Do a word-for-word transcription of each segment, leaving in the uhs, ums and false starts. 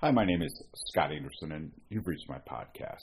Hi, my name is Scott Anderson, and you've reached my podcast.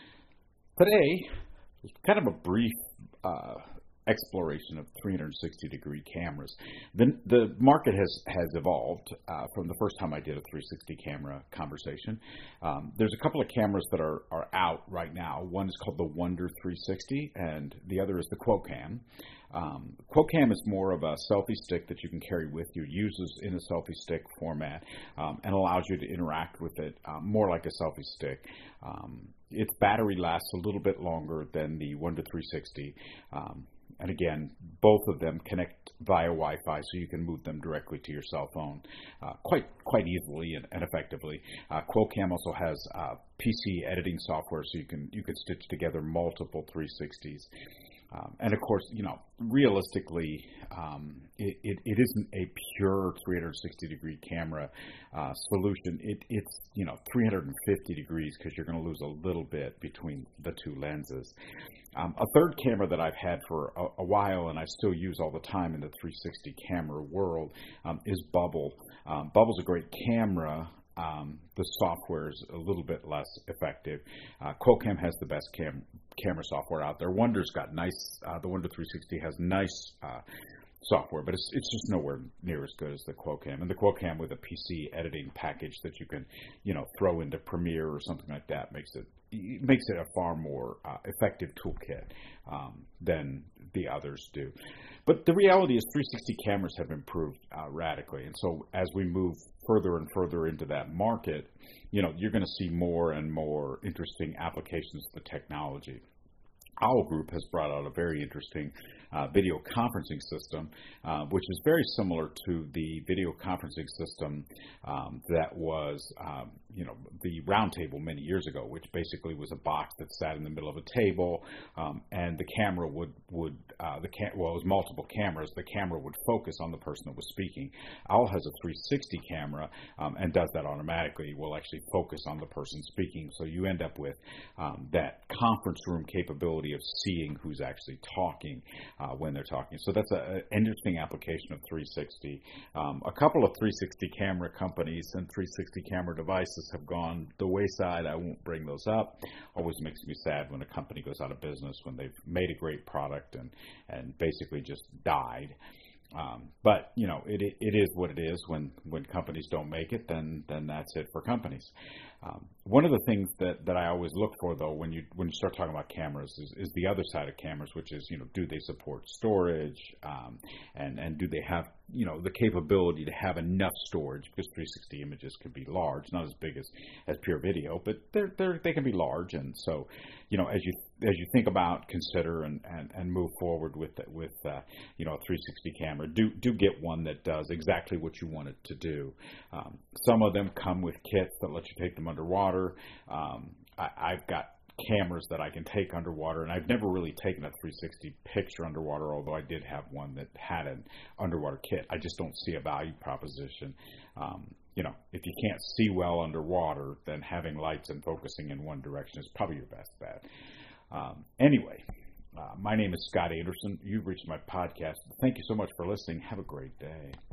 Today, is kind of a brief uh, exploration of three sixty degree cameras. The, the market has, has evolved uh, from the first time I did a three sixty camera conversation. Um, there's a couple of cameras that are, are out right now. One is called the Wonder three sixty, and the other is the QuoCam. Um, QuoCam is more of a selfie stick that you can carry with you. It uses in a selfie stick format um, and allows you to interact with it um, more like a selfie stick. Um, its battery lasts a little bit longer than the Wonder three sixty. Um, and again, both of them connect via Wi-Fi, so you can move them directly to your cell phone uh, quite quite easily and, and effectively. Uh, QuoCam also has uh, P C editing software, so you can you can stitch together multiple three sixties. Um, and of course, you know, realistically, um, it, it, it isn't a pure three sixty degree camera uh, solution. It, it's, you know, three fifty degrees because you're going to lose a little bit between the two lenses. Um, a third camera that I've had for a, a while and I still use all the time in the three sixty camera world um, is Bubble. Um, Bubble's a great camera. Um, the software is a little bit less effective. Uh, QuoCam has the best cam- camera software out there. Wonder's got nice, uh, the Wonder three sixty has nice uh, software, but it's it's just nowhere near as good as the QuoCam. And the QuoCam with a P C editing package that you can, you know, throw into Premiere or something like that makes it it makes it a far more uh, effective toolkit um, than the others do. But the reality is three sixty cameras have improved uh, radically. And so as we move further and further into that market, you know, you're going to see more and more interesting applications of the technology. Owl Group has brought out a very interesting uh, video conferencing system, uh, which is very similar to the video conferencing system um, that was, um, you know, the Roundtable many years ago, which basically was a box that sat in the middle of a table, um, and the camera would, would uh, the cam- well, it was multiple cameras. The camera would focus on the person that was speaking. Owl has a three sixty camera um, and does that automatically. It will actually focus on the person speaking, so you end up with um, that conference room capability of seeing who's actually talking uh, when they're talking. So that's an interesting application of three sixty. Um, a couple of three sixty camera companies and three sixty camera devices have gone the wayside. I won't bring those up. Always makes me sad when a company goes out of business, when they've made a great product and, and basically just died. Um, but, you know, it, it is what it is. When, when companies don't make it, then then that's it for companies. Um, one of the things that, that I always look for, though, when you when you start talking about cameras is, is the other side of cameras, which is, you know, do they support storage um, and, and do they have, you know, the capability to have enough storage, because three sixty images can be large, not as big as, as pure video, but they're, they're, they can be large. And so, you know, as you as you think about, consider, and, and, and move forward with, with uh, you know, a three sixty camera, do do get one that does exactly what you want it to do. Um, some of them come with kits that let you take them underwater. Um, I, I've got cameras that I can take underwater, and I've never really taken a three sixty picture underwater, although I did have one that had an underwater kit. I just don't see a value proposition. Um, you know, if you can't see well underwater, then having lights and focusing in one direction is probably your best bet. Um, anyway, uh, my name is Scott Anderson. You've reached my podcast. Thank you so much for listening. Have a great day.